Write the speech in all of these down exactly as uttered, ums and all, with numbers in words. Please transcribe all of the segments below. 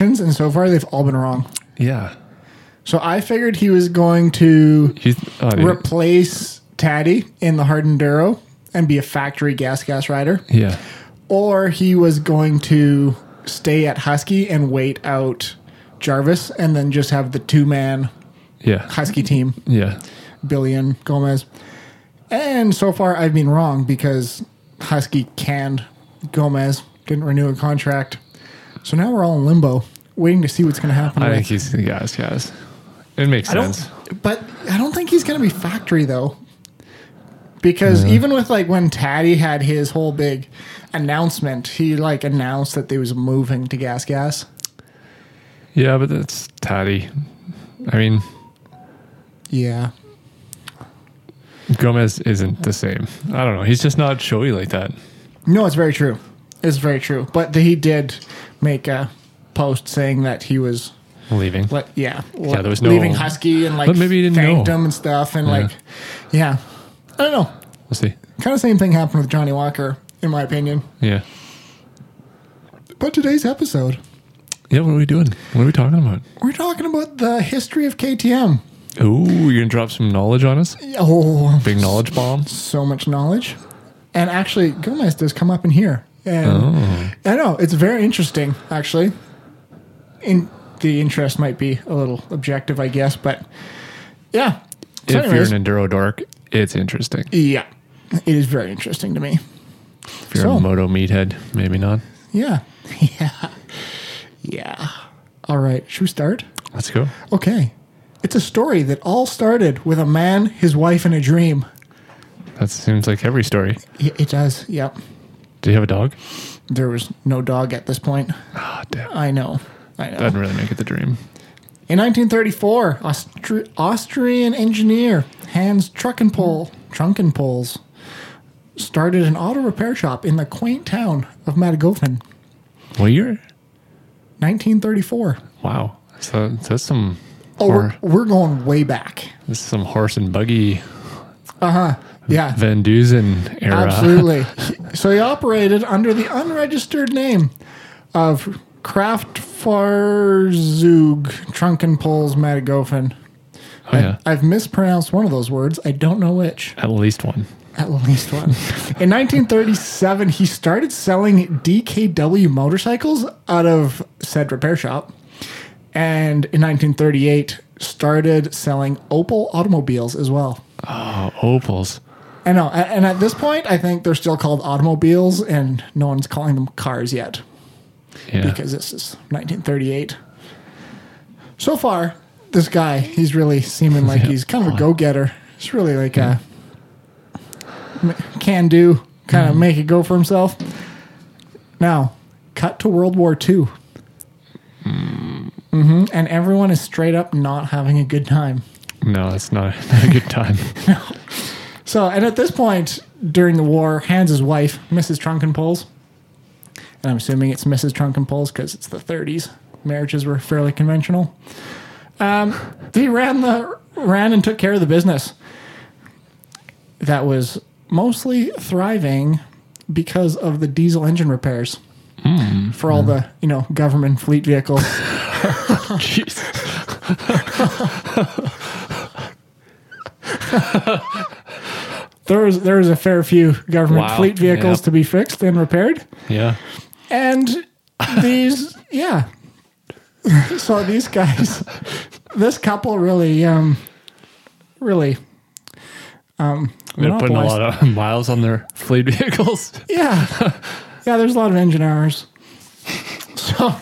and so far they've all been wrong. Yeah. So I figured he was going to He's, oh, dude. replace Taddy in the Hard Enduro and be a factory gas gas rider. Yeah. Or he was going to stay at Husky and wait out Jarvis and then just have the two-man Yeah. Husky team, Yeah. Billy and Gomez. And so far I've been wrong because Husky canned Gomez, didn't renew a contract. So now we're all in limbo, waiting to see what's going to happen. I with. think he's, yes, yes. It makes I don't, sense. but I don't think he's going to be factory though, because yeah. even with like when Taddy had his whole big announcement, he like announced that they was moving to Gas Gas. Yeah, but that's Taddy. I mean, yeah, Gomez isn't the same. I don't know. He's just not showy like that. No, it's very true. It's very true. But the, he did make a post saying that he was leaving. Let, yeah, yeah. There was no leaving Husky and like but maybe he didn't thanked know. him and stuff and Yeah. like yeah. I don't know. We'll see. Kind of same thing happened with Johnny Walker, in my opinion. Yeah. But today's episode, Yeah. What are we doing? What are we talking about? we're talking about the history of K T M. Ooh, you're gonna drop some knowledge on us? Oh, Big knowledge bomb. so much knowledge. And actually, Gomez does come up in here. And Oh. I know, it's very interesting, actually. In the interest might be a little objective, I guess, but yeah. So If anyways, you're an enduro dork, it's interesting. yeah, it is very interesting to me. If you're So- a moto meathead, maybe not. Yeah. Yeah. Yeah. All right. Should we start? Let's go. Okay. It's a story that all started with a man, his wife, and a dream. That seems like every story. Yeah, it does. Yep. Do you have a dog? There was no dog at this point. Ah, damn. I know. I know. Doesn't really make it the dream. In nineteen thirty-four, Austri- Austrian engineer Hans Truckenpol, Trunkenpols started an auto repair shop in the quaint town of Matagofen. What year? nineteen thirty-four. Wow. So that's some. Oh, hor- we're, we're going way back. This is some horse and buggy Uh-huh. Yeah. Van Dusen era. Absolutely. So he operated under the unregistered name of Kraftfahrzug Trunkenpols Matagofen. Oh, yeah. I've mispronounced one of those words. I don't know which. At least one. At least one. In nineteen thirty-seven, he started selling D K W motorcycles out of said repair shop. And in nineteen thirty-eight, started selling Opel automobiles as well. Oh, Opals. I know. a- And at this point, I think they're still called automobiles and no one's calling them cars yet Yeah. because this is nineteen thirty-eight. So far, this guy, he's really seeming like Yeah. he's kind of a go-getter. He's really like a can do, kind of make it go for himself. Now, cut to World War Two. Mm-hmm. And everyone is straight up not having a good time. No, it's not, not a good time. So, and at this point during the war, Hans's wife, Missus Trunkenpols, and I'm assuming it's Missus Trunkenpols because it's the thirties. Marriages were fairly conventional. Um, he ran the ran and took care of the business. That was mostly thriving because of the diesel engine repairs Mm. for all the you know government fleet vehicles. Jeez. There was there was a fair few government Wow. fleet vehicles Yep. to be fixed and repaired. Yeah. And these, yeah. So these guys, this couple really, um, really, um, They're putting a monopolized- lot of miles on their fleet vehicles. Yeah. Yeah, there's a lot of engine hours. So,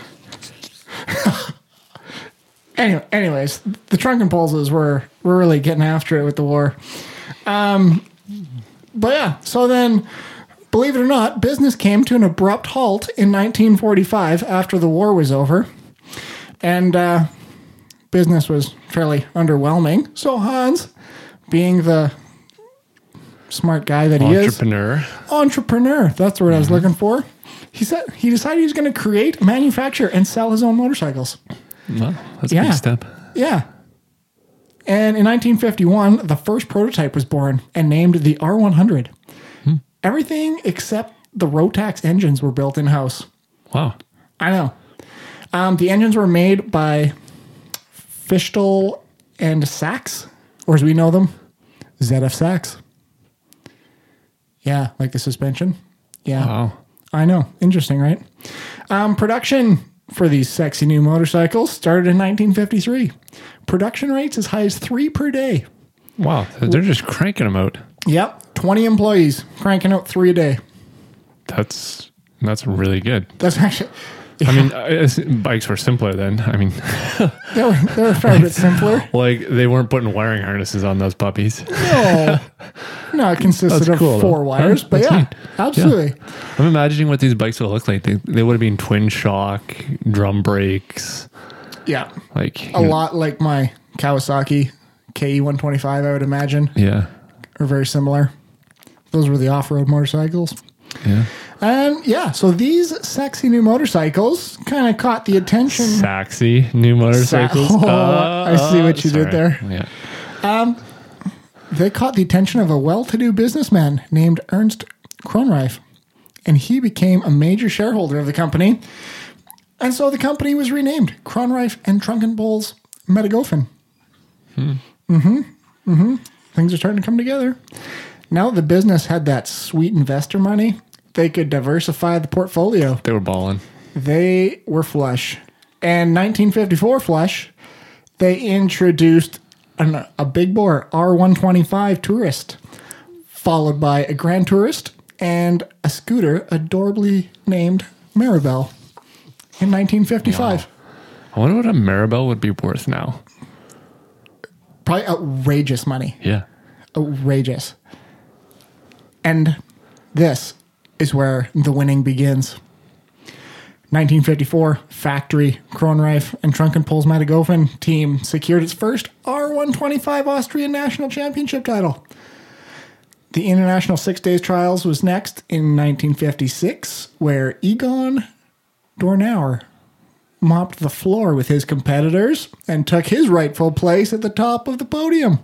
anyway, anyways, the Trunkenpolses were, were really getting after it with the war. Um, but yeah, so then, believe it or not, business came to an abrupt halt in nineteen forty-five after the war was over. And uh, business was fairly underwhelming. So Hans, being the smart guy that he is, Entrepreneur. entrepreneur, that's the word I was looking for. He said he decided he was going to create, manufacture, and sell his own motorcycles. Well, that's a Yeah. big step. Yeah. And in nineteen fifty-one, the first prototype was born and named the R one hundred. Hmm. Everything except the Rotax engines were built in-house. Wow. I know. Um, the engines were made by Fischl and Sachs, or as we know them, Z F Sachs. Yeah, like the suspension. Yeah. Wow. I know. Interesting, right? Um, production for these sexy new motorcycles started in nineteen fifty-three. Production rates as high as three per day. Wow. They're just cranking them out. Yep. twenty employees cranking out three a day. That's that's really good. That's actually... I mean, uh, bikes were simpler then. I mean, They were, they were a fair bit simpler. like they weren't putting wiring harnesses on those puppies. No. No, it consisted That's of cool, four though. wires, Huh? but That's yeah, neat. absolutely. I'm imagining what these bikes would look like. They, they would have been twin shock, drum brakes, Yeah. like A lot like my Kawasaki K E one twenty-five, I would imagine, Yeah, are very similar. Those were the off-road motorcycles. yeah. And yeah, so these sexy new motorcycles kind of caught the attention. Saxy new motorcycles. Sa- Oh, I see what you did there. Yeah. They caught the attention of a well-to-do businessman named Ernst Kronreif, and he became a major shareholder of the company. And so the company was renamed Kronreif and Trunkenbolz Metagofen. Hmm. Mm-hmm. Mm-hmm. Things are starting to come together. Now the business had that sweet investor money, they could diversify the portfolio. They were balling. They were flush. And nineteen fifty-four flush, they introduced an, a big bore R one twenty-five Tourist, followed by a Grand Tourist and a scooter adorably named Maribel in nineteen fifty-five. Wow. I wonder what a Maribel would be worth now. Probably outrageous money. Yeah. Outrageous. And this is where the winning begins. nineteen fifty-four, factory, Kronreif, and Trunkenpolz Matagofen team secured its first R one twenty-five Austrian National Championship title. The International Six Days Trials was next in nineteen fifty-six, where Egon Dornauer mopped the floor with his competitors and took his rightful place at the top of the podium.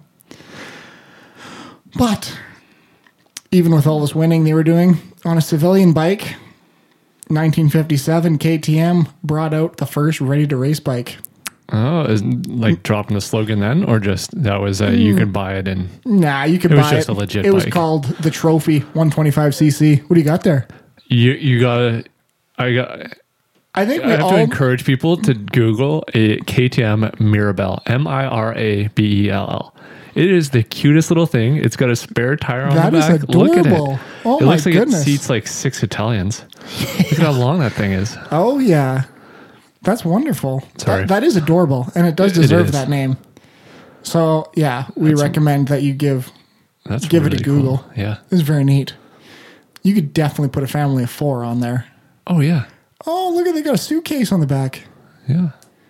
But even with all this winning they were doing on a civilian bike, nineteen fifty-seven K T M brought out the first ready-to-race bike. Oh, is like dropping the slogan then, or just that was uh, you could buy it and Nah, you could It buy was just it. a legit It was bike. called the Trophy one twenty-five C C. What do you got there? you you gotta I got I think I we have all... to encourage people to Google a K T M Mirabelle, M I R A B E L L. It is the cutest little thing. It's got a spare tire on That the is back. Look at adorable. it. Oh it my looks like goodness. it seats like six Italians. Look at how long that thing is. Oh, yeah. That's wonderful. Sorry. That, that is adorable, and it does It- it deserve is. that name. So, yeah, we That's a- recommend that you give... That's Give it really a Google. cool. Yeah. This is very neat. You could definitely put a family of four on there. Oh yeah. Oh, look at they got a suitcase on the back. Yeah.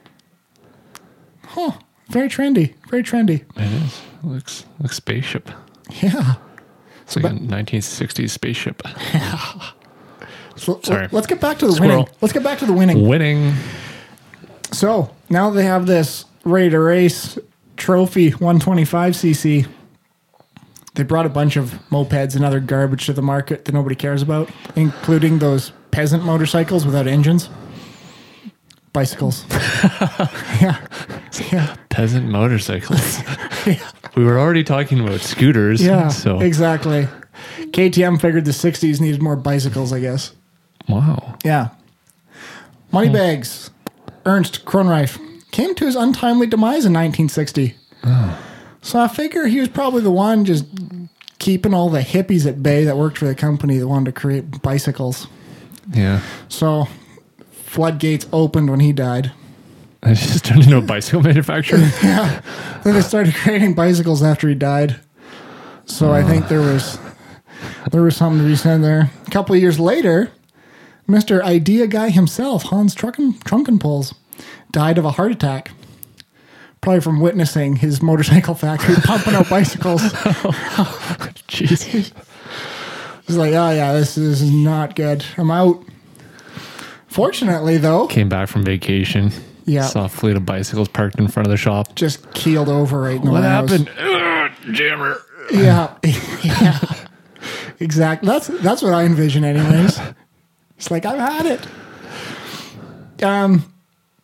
Huh. Very trendy. Very trendy. It is. It looks like spaceship. Yeah. It's like a nineteen sixties spaceship. So, Sorry. Let's get back to the Squirrel. winning. Let's get back to the winning. Winning. So now they have this ready to race trophy one twenty-five C C. They brought a bunch of mopeds and other garbage to the market that nobody cares about, including those peasant motorcycles without engines. Bicycles. yeah. Yeah. Peasant motorcycles. Yeah. We were already talking about scooters. Yeah. So Exactly. K T M figured the sixties needed more bicycles, I guess. wow. Yeah. Moneybags. Ernst Kronreif came to his untimely demise in nineteen sixty. Oh. So I figure he was probably the one just keeping all the hippies at bay that worked for the company that wanted to create bicycles. Yeah. So floodgates opened when he died. I just turned into a bicycle manufacturer. Yeah. Then they started creating bicycles after he died. So I think there was there was something to be said there. A couple of years later, Mister Idea Guy himself, Hans Trunken, Trunkenpols, died of a heart attack. Probably from witnessing his motorcycle factory pumping out bicycles. Jeez. He's like, oh yeah, this, this is not good. I'm out. Fortunately, though, Came back from vacation. Yeah. Saw a fleet of bicycles parked in front of the shop. just keeled over right in the What warehouse. happened? Ugh, jammer. Yeah, yeah, exactly. That's that's what I envision, anyways. It's like I've had it. Um,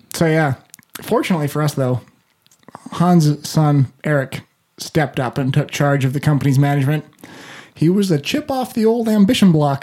So yeah, fortunately for us though, Hans' son Eric stepped up and took charge of the company's management. He was a chip off the old ambition block.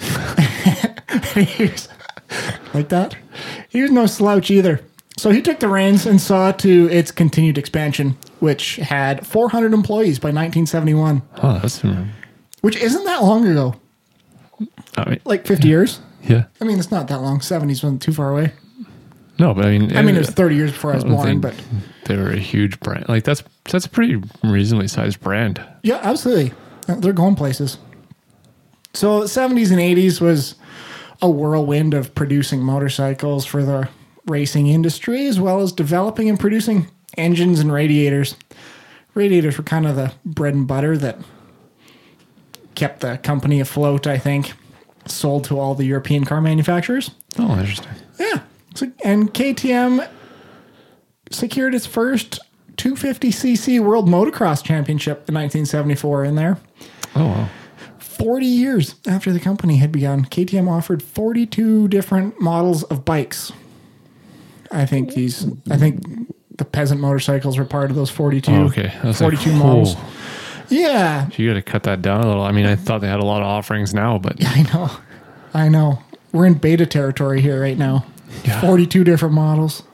He was, like that. He was no slouch either. So he took the reins and saw to its continued expansion, which had four hundred employees by nineteen seventy-one. Oh, that's Which isn't that long ago. I mean, Like fifty years. yeah. I mean, it's not that long. seventies wasn't too far away. No, but I mean, I mean, it was thirty years before I was I don't born, think but they were a huge brand. Like that's that's a pretty reasonably sized brand. yeah, absolutely. Uh, They're going places. So the seventies and eighties was a whirlwind of producing motorcycles for the racing industry, as well as developing and producing engines and radiators. Radiators were kind of the bread and butter that kept the company afloat, I think. Sold to all the European car manufacturers. Oh, interesting. Yeah. So, and K T M secured its first two fifty c c World Motocross Championship in nineteen seventy-four in there. Oh, wow. forty years after the company had begun, K T M offered forty-two different models of bikes. I think these, I think the peasant motorcycles were part of those forty-two, Oh, okay. I was like, forty-two models. oh. Yeah. You got to cut that down a little. I mean, I thought they had a lot of offerings now, but I know. I know. We're in beta territory here right now. Yeah. forty-two different models.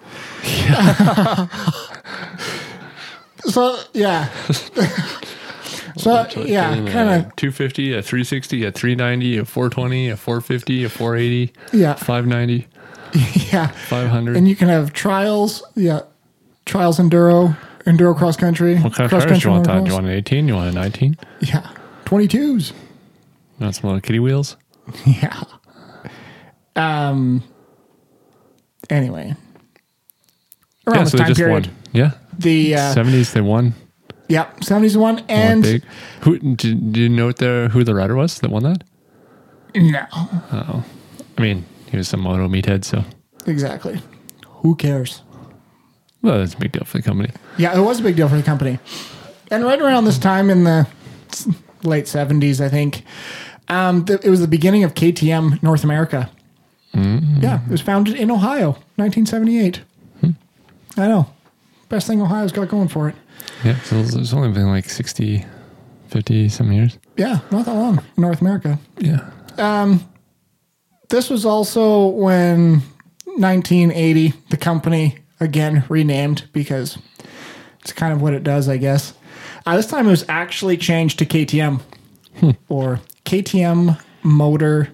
So, yeah. So, yeah, kind of. two fifty, a three sixty, a three ninety, a four twenty, a four fifty, a four eighty, Yeah. five ninety, Yeah. five hundred. And you can have trials. Yeah. Trials enduro, enduro cross country. What kind of cross tires do you want that? Do you motocross. want an eighteen? You want a nineteen? Yeah. twenty-twos. You want some little kitty wheels? Yeah. Um. Anyway. Around Yeah, this so they time just period, won. Yeah. the uh, seventies, they won. yeah seventies one Won and big. Who did, did you note there who the rider was that won that? no, I mean, he was some moto meathead, so exactly. Who cares? well, that's a big deal for the company. Yeah, it was a big deal for the company. And right around this time in the late seventies, I think, um, th- it was the beginning of K T M North America. Mm-hmm. Yeah, it was founded in Ohio, nineteen seventy-eight. Hmm. I know. Best thing Ohio's got going for it. Yeah, so it's it's only been like sixty, fifty some years. Yeah, not that long in North America. Yeah. This was also when nineteen eighty, the company again renamed because it's kind of what it does, I guess. Uh, this time it was actually changed to K T M or K T M Motor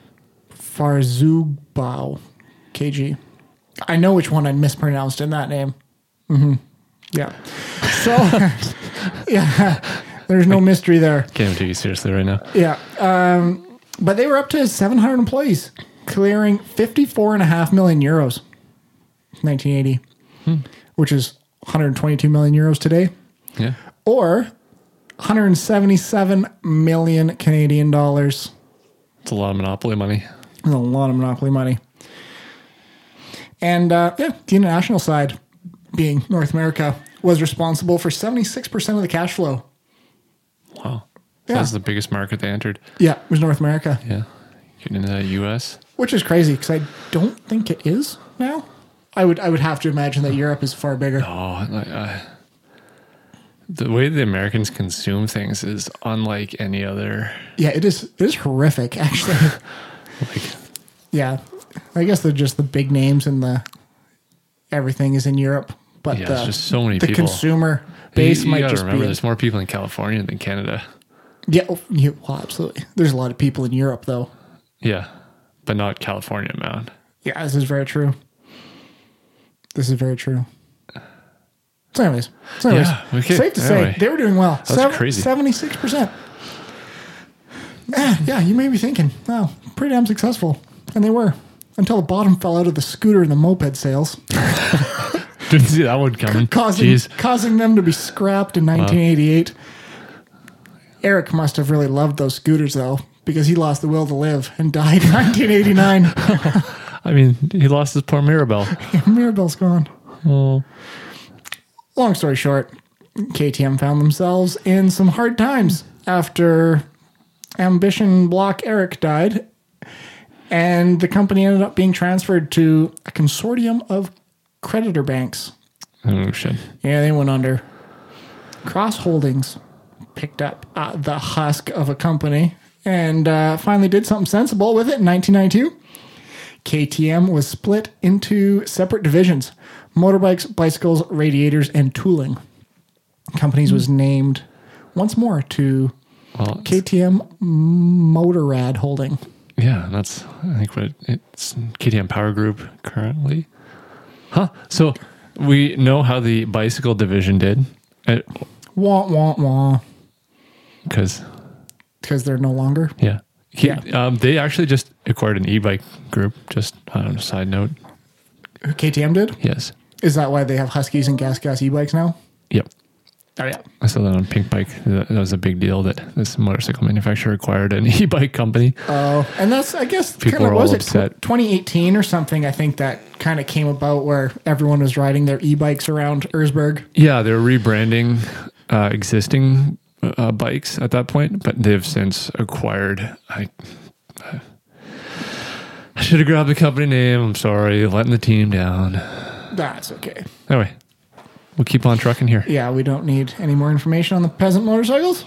Farzubau K G. I know which one I mispronounced in that name. Mm-hmm. Yeah. So, yeah, there's no mystery there. Can't even take you seriously right now. Yeah. Um, but they were up to seven hundred employees, clearing fifty-four point five million euros nineteen eighty, hmm. which is one hundred twenty-two million euros today, Yeah. or one hundred seventy-seven million Canadian dollars. It's a lot of monopoly money. That's a lot of monopoly money. And uh, yeah, the international side, being North America, was responsible for seventy-six percent of the cash flow. Wow. Yeah. That's the biggest market they entered. Yeah, it was North America. Yeah. Getting into that U S. Which is crazy because I don't think it is now. I would I would have to imagine that Europe is far bigger. Oh, like, uh, the way the Americans consume things is unlike any other. Yeah, it is. It is horrific, actually. Like, Yeah, I guess they're just the big names and the everything is in Europe. But yeah, the, there's just so many the people. consumer base you, you might gotta just remember, be. there's more people in California than Canada. Yeah, oh, you, well, absolutely. There's a lot of people in Europe, though. Yeah, but not California amount. Yeah, this is very true. This is very true. So, anyways, so anyways, Yeah, okay, safe to anyway. say they were doing well. That's crazy. Seventy-six percent. Yeah, yeah, you may be thinking, wow, pretty damn successful, and they were until the bottom fell out of the scooter and the moped sales, Didn't see that one coming. causing Jeez. causing them to be scrapped in nineteen eighty-eight. Eric must have really loved those scooters though, because he lost the will to live and died in nineteen eighty-nine. I mean, he lost his poor Mirabelle. Mirabelle's gone. Oh, Long story short, K T M found themselves in some hard times after Ambition Block Eric died, and the company ended up being transferred to a consortium of creditor banks. Oh, shit. Yeah, they went under. Cross Holdings picked up uh, the husk of a company and uh, finally did something sensible with it in nineteen ninety-two. K T M was split into separate divisions: motorbikes, bicycles, radiators, and tooling. Companies was named once more to Well, K T M Motorrad Holding. yeah, that's, I think, what it, it's K T M Power Group currently. Huh. So we know how the bicycle division did. Wah, wah, wah. Because, Because they're no longer. yeah. He, Yeah. Um, they actually just acquired an e-bike group. Just on a side note. K T M did? Yes. Is that why they have Huskies and Gas Gas e-bikes now? Yep. Oh, yeah. I saw that on Pink Bike. That was a big deal that this motorcycle manufacturer acquired an e-bike company. Oh, and that's, I guess, People kind of are all was it upset. twenty eighteen or something, I think that kind of came about where everyone was riding their e-bikes around Erzberg. Yeah, they're rebranding uh, existing uh, bikes at that point, but they've since acquired. I, I should have grabbed the company name. I'm sorry, letting the team down. That's okay. Anyway, we'll keep on trucking here. Yeah, we don't need any more information on the peasant motorcycles.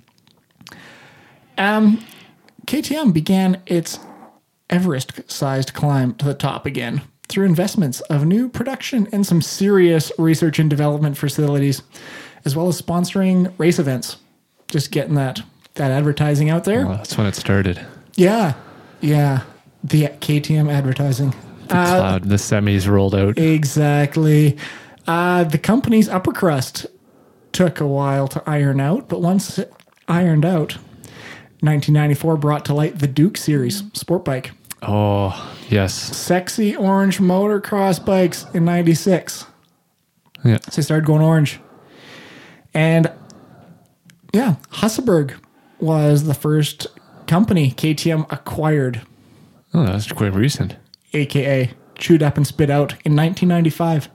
Um, K T M began its Everest-sized climb to the top again through investments of new production and some serious research and development facilities, as well as sponsoring race events. Just getting that that advertising out there. Well, that's when it started. Yeah, yeah. The K T M advertising. The cloud, the semis rolled out. Exactly. Uh, the company's upper crust took a while to iron out, but once it ironed out, nineteen ninety-four brought to light the Duke Series sport bike. Oh, yes. Sexy orange motocross bikes in ninety-six. Yeah. So they started going orange. And yeah, Hasselberg was the first company K T M acquired, Oh, that's quite recent. A K A chewed up and spit out in nineteen ninety-five.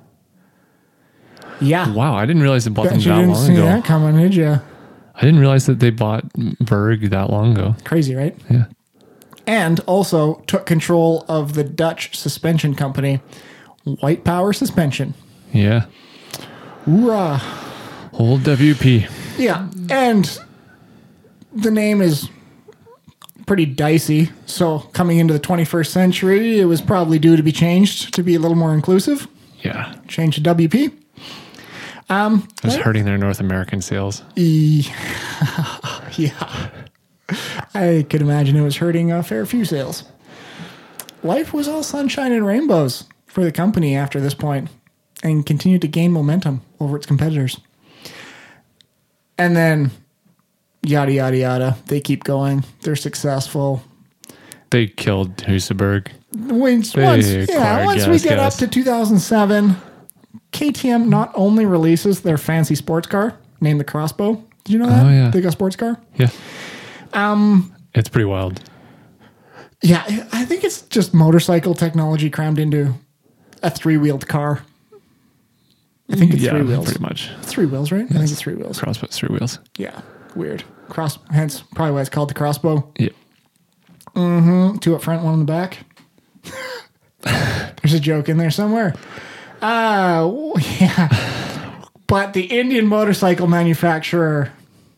Yeah. Wow, I didn't realize they bought them Bet you that didn't long see ago. that coming, did you? I didn't realize that they bought Berg that long ago. Crazy, right? Yeah. And also took control of the Dutch suspension company, White Power Suspension. Yeah. Hoorah. Old W P. Yeah, and the name is pretty dicey. So coming into the twenty-first century, it was probably due to be changed to be a little more inclusive. Yeah. Change to W P. Um, It was hurting their North American sales. E- yeah. I could imagine it was hurting a fair few sales. Life was all sunshine and rainbows for the company after this point and continued to gain momentum over its competitors. And then, yada, yada, yada. They keep going. They're successful. They killed Husaberg. Once, They once, yeah, acquired once we Gas get Gas. up to two thousand seven, K T M not only releases their fancy sports car named the Crossbow. Did you know that? Oh, yeah. They got a sports car. Yeah. Um, it's pretty wild. Yeah, I think it's just motorcycle technology crammed into a three-wheeled car. I think it's yeah, three wheels. pretty much. Three wheels, right? I think it's three wheels. Crossbow three wheels. Yeah, weird. Cross, hence probably why it's called the Crossbow. Yeah. Two up front, one in the back. There's a joke in there somewhere. Uh, yeah. But the Indian motorcycle manufacturer,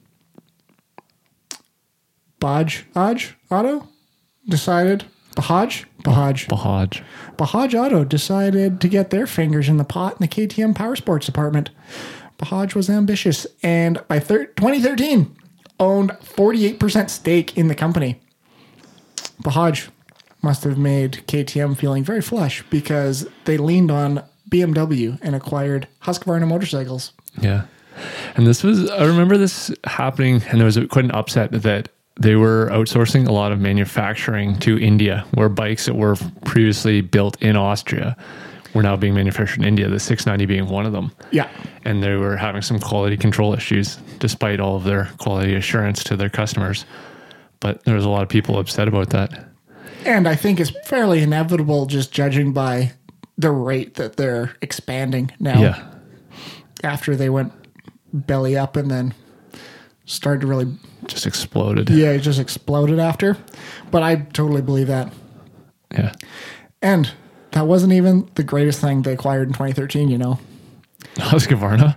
Baj, Aj Auto, decided, Bahaj? Bahaj. Bahaj. Bahaj Auto decided to get their fingers in the pot in the K T M Power Sports department. Bahaj was ambitious and by thir- twenty thirteen owned forty-eight percent stake in the company. Bahaj must have made K T M feeling very flush because they leaned on B M W and acquired Husqvarna motorcycles. Yeah. And this was, I remember this happening, and there was quite an upset that they were outsourcing a lot of manufacturing to India, where bikes that were previously built in Austria were now being manufactured in India, the six ninety being one of them. Yeah. And they were having some quality control issues, despite all of their quality assurance to their customers. But there was a lot of people upset about that. And I think it's fairly inevitable just judging by the rate that they're expanding now. Yeah. After they went belly up and then started to really, Just exploded. yeah, it just exploded after. But I totally believe that. Yeah. And that wasn't even the greatest thing they acquired in twenty thirteen, you know. Husqvarna.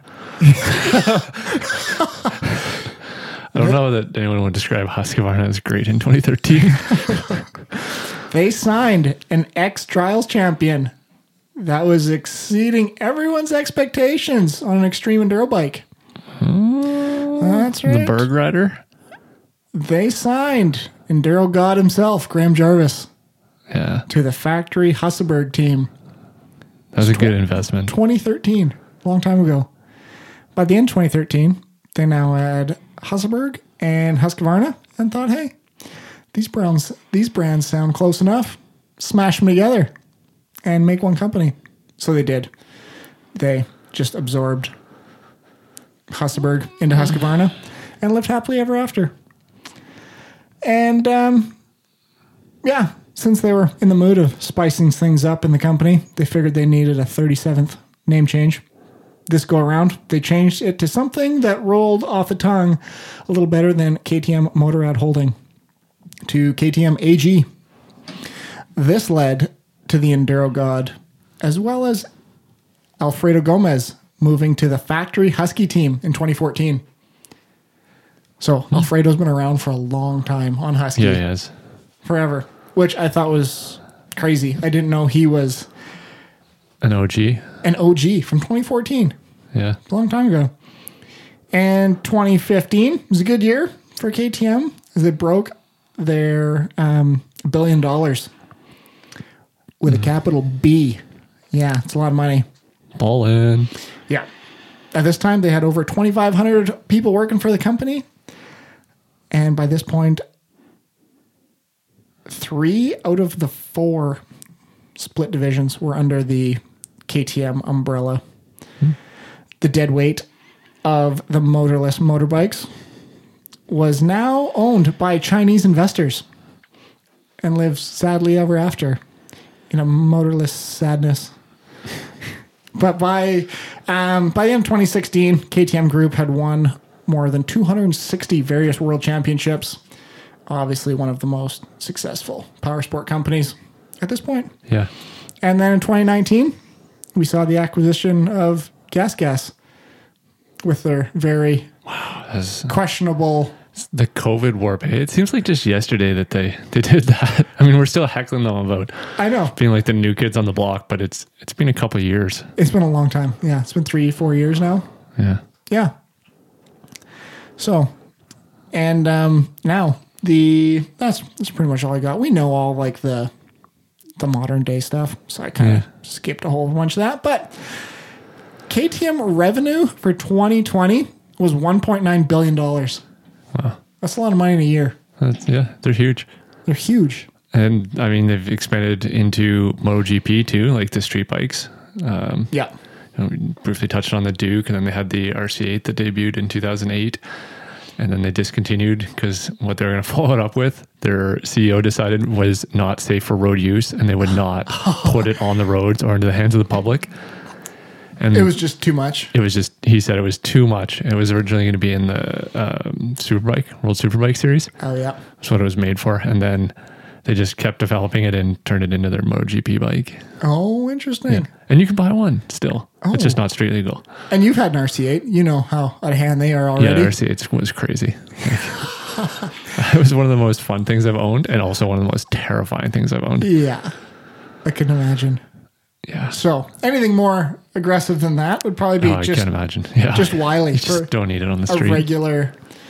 I don't know that anyone would describe Husqvarna as great in twenty thirteen. They signed an ex-trials champion that was exceeding everyone's expectations on an extreme enduro bike. Oh, that's right. The Berg Rider. They signed enduro god himself, Graham Jarvis, Yeah, to the factory Husqvarna team. that was a good investment. twenty thirteen, a long time ago. By the end of twenty thirteen, they now had Husqvarna and Husqvarna and thought, hey, these brands, these brands sound close enough. Smash them together and make one company. So they did. They just absorbed Husqvarna into Husqvarna and lived happily ever after. And um, yeah, since they were in the mood of spicing things up in the company, they figured they needed a thirty-seventh name change. This go around, they changed it to something that rolled off the tongue a little better than K T M Motorrad Holding, to K T M A G. This led to the Enduro God, as well as Alfredo Gomez moving to the factory Husky team in twenty fourteen. So hmm. Alfredo's been around for a long time on Husky. Yeah, he has. Forever, which I thought was crazy. I didn't know he was an O G. An O G from twenty fourteen. Yeah. A long time ago. And twenty fifteen was a good year for K T M as they broke their um, billion dollars with mm-hmm. a capital B. Yeah, it's a lot of money. Ballin'. Yeah. At this time, they had over twenty-five hundred people working for the company. And by this point, three out of the four split divisions were under the K T M umbrella. Hmm. The dead weight of the motorless motorbikes was now owned by Chinese investors and lives sadly ever after in a motorless sadness. But by um, by the end of twenty sixteen, K T M Group had won more than two hundred sixty various world championships. Obviously one of the most successful power sport companies at this point. Yeah. And then in twenty nineteen, we saw the acquisition of Gas Gas with their very wow, that's, questionable... The COVID warp. It seems like just yesterday that they, they did that. I mean, we're still heckling them about I know. being like the new kids on the block, but it's it's been a couple of years. It's been a long time. Yeah, it's been three, four years now. Yeah. Yeah. So, and um, now the that's that's pretty much all I got. We know all like the the modern day stuff, so I kind of yeah. skipped a whole bunch of that. But K T M revenue for twenty twenty was one point nine billion dollars. Wow, that's a lot of money in a year. That's, yeah, they're huge. They're huge. And I mean, they've expanded into MotoGP too, like the street bikes. Um, yeah. You know, we briefly touched on the Duke, and then they had the R C eight that debuted in two thousand eight. And then they discontinued because what they were going to follow it up with, their C E O decided was not safe for road use, and they would not put it on the roads or into the hands of the public. And it was just too much. It was just, he said it was too much. It was originally going to be in the um, Superbike, World Superbike Series. Oh, yeah. That's what it was made for. And then they just kept developing it and turned it into their MotoGP bike. Oh, interesting. Yeah. And you can buy one still. Oh. It's just not street legal. And you've had an R C eight. You know how out of hand they are already. Yeah, the R C eight was crazy. It was one of the most fun things I've owned, and also one of the most terrifying things I've owned. Yeah, I can imagine. Yeah. So anything more aggressive than that would probably be oh, just, I can't imagine. Yeah. just wily. You just don't need it on the street. A regular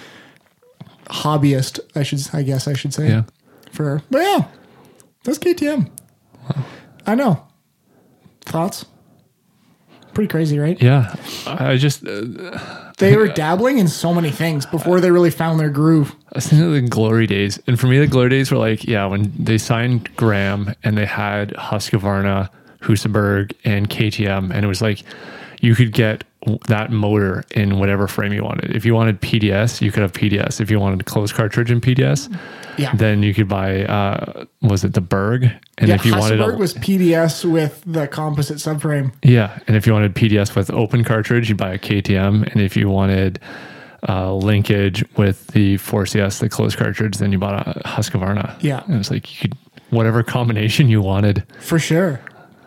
hobbyist, I should, I guess I should say. Yeah. For, but yeah, that's K T M. Wow. I know. Thoughts? Pretty crazy, right? Yeah. I just... Uh, they were dabbling in so many things before they really found their groove. I was thinking of the glory days. And for me, the glory days were like, yeah, when they signed Graham and they had Husqvarna, Husaberg, and K T M, and it was like you could get that motor in whatever frame you wanted. If you wanted P D S, you could have P D S. If you wanted a closed cartridge in P D S, yeah, then you could buy, uh, was it the Berg? And yeah, if you Husaberg wanted a, was P D S with the composite subframe. Yeah, and if you wanted P D S with open cartridge, you buy a K T M, and if you wanted uh, linkage with the four C S, the closed cartridge, then you bought a Husqvarna. Yeah, and it was like you could whatever combination you wanted for sure.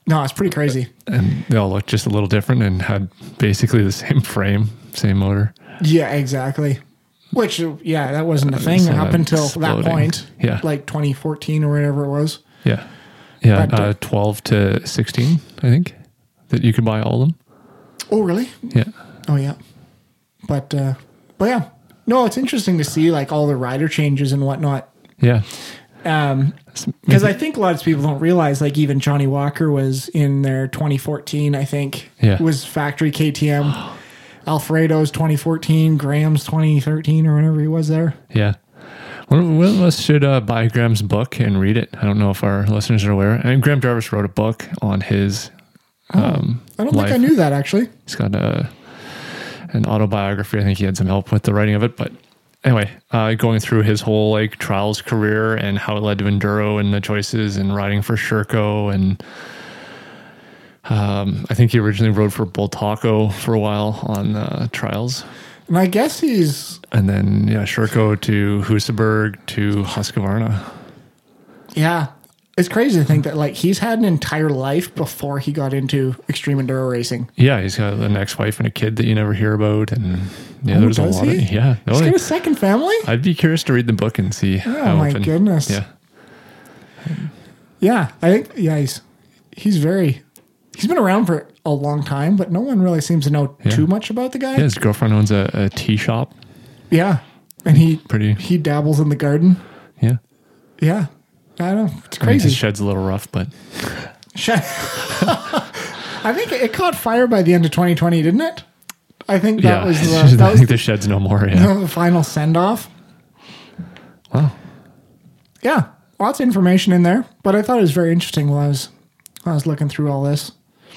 No, it's pretty crazy. And they all looked just a little different and had basically the same frame, same motor. Yeah, exactly. Which, yeah, that wasn't a thing So up that until exploding. that point. Yeah. Like twenty fourteen or whatever it was. Yeah. Yeah. But, uh, uh, twelve to sixteen, I think, that you could buy all of them. Oh, really? Yeah. Oh, yeah. But, uh, but yeah. No, it's interesting to see like all the rider changes and whatnot. Yeah. Um, because I think a lot of people don't realize, like even Johnny Walker was in their twenty fourteen, I think, Yeah. was factory K T M. Alfredo's twenty fourteen, Graham's twenty thirteen, or whenever he was there. Yeah. One one of us should uh, buy Graham's book and read it. I don't know if our listeners are aware. And Graham Jarvis wrote a book on his um, I don't life. think I knew that actually. He's got a, an autobiography. I think he had some help with the writing of it. But anyway, uh, going through his whole like trials career and how it led to enduro and the choices and riding for Sherco. And um, I think he originally rode for Bultaco for a while on uh, trials. And I guess he's, And then, yeah, Sherco to Husaberg to Husqvarna. yeah, it's crazy to think that like he's had an entire life before he got into extreme enduro racing. Yeah, he's got an ex-wife and a kid that you never hear about. And yeah, Oh, there's a does lot he? of, yeah. No, He's like, got a second family? I'd be curious to read the book and see Oh how my open. goodness. Yeah. Yeah, I think, yeah, he's, he's very, he's been around for a long time, but no one really seems to know Yeah. too much about the guy. Yeah, his girlfriend owns a, a tea shop. Yeah. And he, Pretty, he dabbles in the garden. yeah. Yeah. I don't know. It's I mean, crazy. his shed's a little rough, but Shut- I think it caught fire by the end of twenty twenty, didn't it? I think that yeah, was the, I that was think the shed's no more. Yeah. the final send off. Wow. Yeah, lots of information in there, but I thought it was very interesting while I was while I was looking through all this.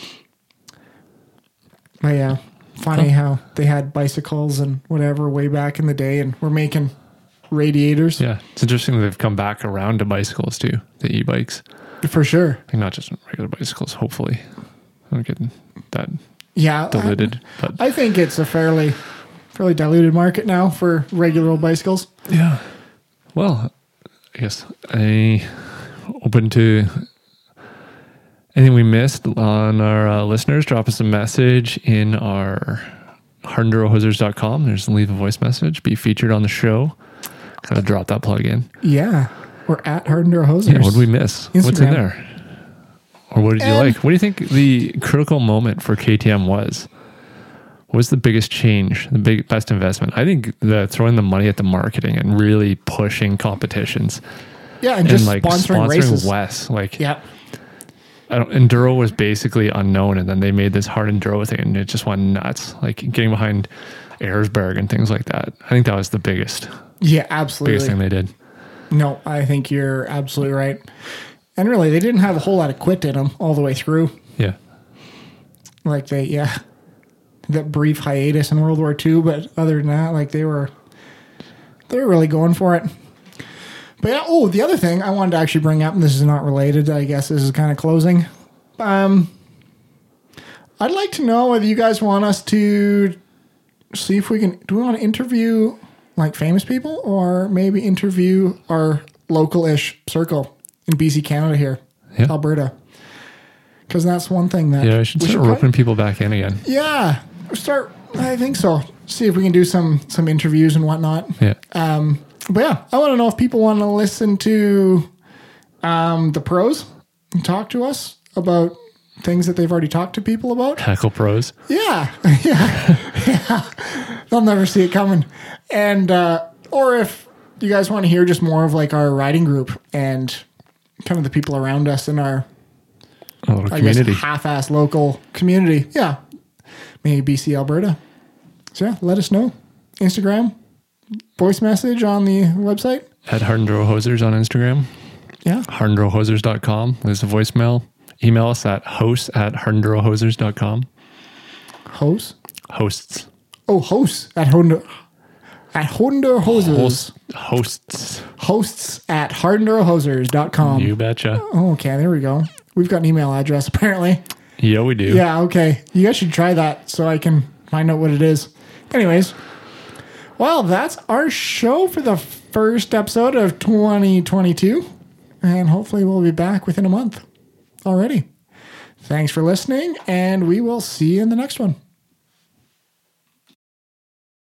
But yeah, funny how they had bicycles and whatever way back in the day, and we're making radiators Yeah. It's interesting that they've come back around to bicycles too, the e-bikes. for sure. Like not just regular bicycles, hopefully. I'm getting that Yeah, diluted. I, But I think it's a fairly fairly diluted market now for regular old bicycles. yeah. Well, I guess I open to anything we missed on our uh, listeners. Drop us a message in our hard enduro hosers dot com. There's leave a voice message. Be featured on the show. Gotta drop that plug in. Yeah, we're at Hard Enduro Hosers. Yeah, what did we miss? What's in Instagram. there? Or what did you And- like? What do you think the critical moment for K T M was? What was the biggest change, the big best investment? I think the throwing the money at the marketing and really pushing competitions Yeah, and and just like sponsoring, sponsoring races. Wes. Like Yeah, I don't, enduro was basically unknown, and then they made this hard enduro thing, and it just went nuts. Like getting behind Erzberg and things like that. I think that was the biggest yeah, biggest absolutely. thing they did. No, I think you're absolutely right. And really, they didn't have a whole lot of quit in them all the way through. Yeah, Like they, yeah, that brief hiatus in World War Two, but other than that, like they were, they were really going for it. But yeah, oh, the other thing I wanted to actually bring up, and this is not related, I guess this is kind of closing. Um, I'd like to know whether you guys want us to see if we can. Do we want to interview like famous people, or maybe interview our local-ish circle in B C, Canada here, Yeah. Alberta? Because that's one thing that yeah. I should we start probably- roping people back in again. yeah, start. I think so. See if we can do some some interviews and whatnot. Yeah, Um, but yeah, I want to know if people want to listen to um, the pros and talk to us about things that they've already talked to people about. tackle pros. Yeah, yeah, yeah. They'll never see it coming. And uh, or if you guys want to hear just more of like our riding group and kind of the people around us in our A little I community. guess half-ass local community. Yeah, maybe B C, Alberta. So yeah, let us know. Instagram, voice message on the website. At Hard Enduro Hosers on Instagram. Yeah. hard enduro hosers dot com. There's a voicemail. Email us at hosts at hard enduro hosers dot com. Hosts. Hosts. Oh, hosts at Honda. At Honda Hosers. Hosts. Hosts. Hosts at hard enduro hosers dot com. You betcha. Oh, okay, there we go. We've got an email address apparently. Yeah, we do. Yeah, okay. You guys should try that so I can find out what it is. Anyways, well, that's our show for the first episode of twenty twenty-two. And hopefully we'll be back within a month already. Thanks for listening, and we will see you in the next one.